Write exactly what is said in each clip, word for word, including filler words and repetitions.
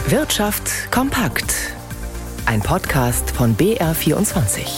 Wirtschaft kompakt. Ein Podcast von B R vierundzwanzig.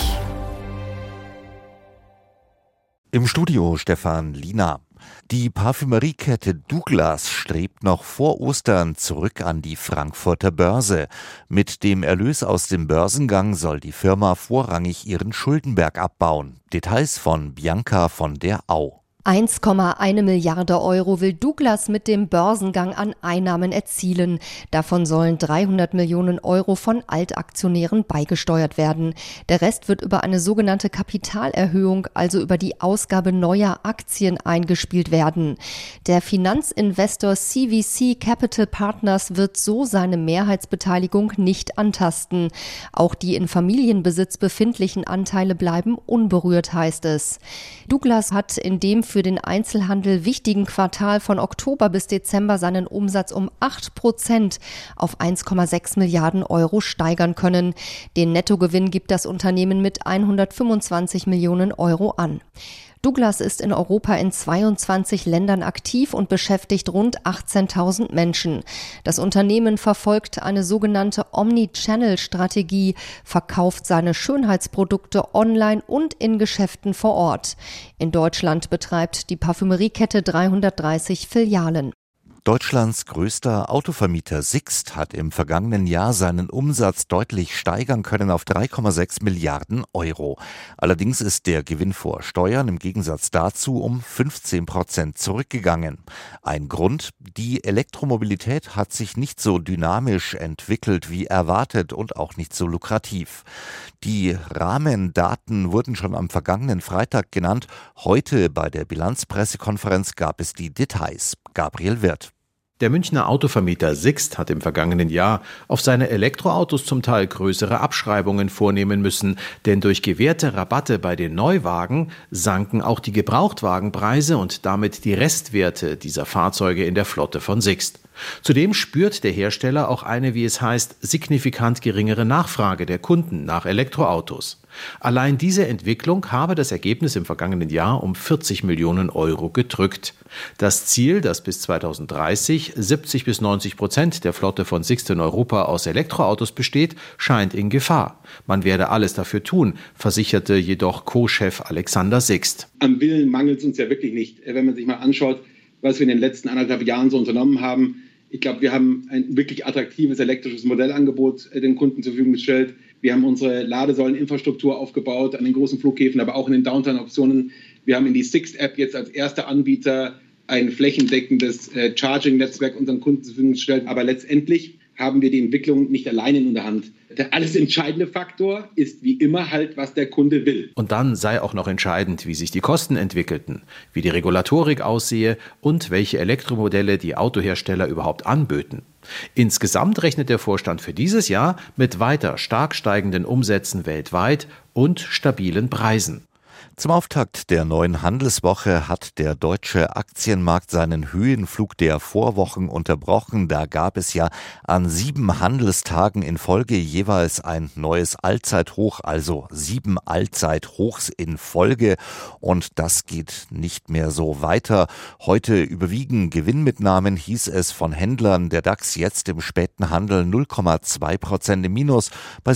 Im Studio Stefan Liener. Die Parfümeriekette Douglas strebt noch vor Ostern zurück an die Frankfurter Börse. Mit dem Erlös aus dem Börsengang soll die Firma vorrangig ihren Schuldenberg abbauen. Details von Bianca von der Au. eins Komma eins Milliarde Euro will Douglas mit dem Börsengang an Einnahmen erzielen. Davon sollen dreihundert Millionen Euro von Altaktionären beigesteuert werden. Der Rest wird über eine sogenannte Kapitalerhöhung, also über die Ausgabe neuer Aktien, eingespielt werden. Der Finanzinvestor C V C Capital Partners wird so seine Mehrheitsbeteiligung nicht antasten. Auch die in Familienbesitz befindlichen Anteile bleiben unberührt, heißt es. Douglas hat in dem für den Einzelhandel wichtigen Quartal von Oktober bis Dezember seinen Umsatz um acht Prozent auf eins Komma sechs Milliarden Euro steigern können. Den Nettogewinn gibt das Unternehmen mit hundertfünfundzwanzig Millionen Euro an. Douglas ist in Europa in zweiundzwanzig Ländern aktiv und beschäftigt rund achtzehntausend Menschen. Das Unternehmen verfolgt eine sogenannte Omni-Channel-Strategie, verkauft seine Schönheitsprodukte online und in Geschäften vor Ort. In Deutschland betreibt die Parfümeriekette dreihundertdreißig Filialen. Deutschlands größter Autovermieter Sixt hat im vergangenen Jahr seinen Umsatz deutlich steigern können auf drei Komma sechs Milliarden Euro. Allerdings ist der Gewinn vor Steuern im Gegensatz dazu um fünfzehn Prozent zurückgegangen. Ein Grund: die Elektromobilität hat sich nicht so dynamisch entwickelt wie erwartet und auch nicht so lukrativ. Die Rahmendaten wurden schon am vergangenen Freitag genannt. Heute bei der Bilanzpressekonferenz gab es die Details. Gabriel Wirth. Der Münchner Autovermieter Sixt hat im vergangenen Jahr auf seine Elektroautos zum Teil größere Abschreibungen vornehmen müssen, denn durch gewährte Rabatte bei den Neuwagen sanken auch die Gebrauchtwagenpreise und damit die Restwerte dieser Fahrzeuge in der Flotte von Sixt. Zudem spürt der Hersteller auch eine, wie es heißt, signifikant geringere Nachfrage der Kunden nach Elektroautos. Allein diese Entwicklung habe das Ergebnis im vergangenen Jahr um vierzig Millionen Euro gedrückt. Das Ziel, dass bis zweitausenddreißig siebzig bis neunzig Prozent der Flotte von Sixt in Europa aus Elektroautos besteht, scheint in Gefahr. Man werde alles dafür tun, versicherte jedoch Co-Chef Alexander Sixt. Am Willen mangelt es uns ja wirklich nicht, wenn man sich mal anschaut, was wir in den letzten anderthalb Jahren so unternommen haben. Ich glaube, wir haben ein wirklich attraktives elektrisches Modellangebot den Kunden zur Verfügung gestellt. Wir haben unsere Ladesäuleninfrastruktur aufgebaut an den großen Flughäfen, aber auch in den Downtown-Optionen. Wir haben in die Sixt-App jetzt als erster Anbieter ein flächendeckendes äh, Charging-Netzwerk unseren Kunden zur Verfügung gestellt. Aber letztendlich haben wir die Entwicklung nicht alleine in der Hand. Der alles entscheidende Faktor ist wie immer halt, was der Kunde will. Und dann sei auch noch entscheidend, wie sich die Kosten entwickelten, wie die Regulatorik aussehe und welche Elektromodelle die Autohersteller überhaupt anböten. Insgesamt rechnet der Vorstand für dieses Jahr mit weiter stark steigenden Umsätzen weltweit und stabilen Preisen. Zum Auftakt der neuen Handelswoche hat der deutsche Aktienmarkt seinen Höhenflug der Vorwochen unterbrochen. Da gab es ja an sieben Handelstagen in Folge jeweils ein neues Allzeithoch, also sieben Allzeithochs in Folge. Und das geht nicht mehr so weiter. Heute überwiegen Gewinnmitnahmen, hieß es von Händlern. Der DAX jetzt im späten Handel null Komma zwei Prozent im Minus bei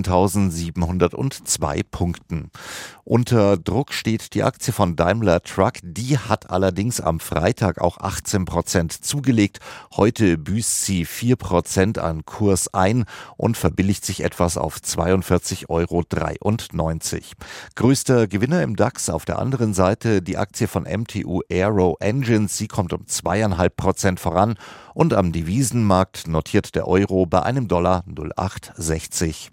siebzehntausendsiebenhundertzwei Punkten. Unter Druck steht die Aktie von Daimler Truck. Die hat allerdings am Freitag auch achtzehn Prozent zugelegt. Heute büßt sie vier Prozent an Kurs ein und verbilligt sich etwas auf zweiundvierzig Euro dreiundneunzig. Größter Gewinner im DAX auf der anderen Seite die Aktie von M T U Aero Engines. Sie kommt um zwei Komma fünf Prozent voran und am Devisenmarkt notiert der Euro bei einem Dollar null Komma acht sechzig.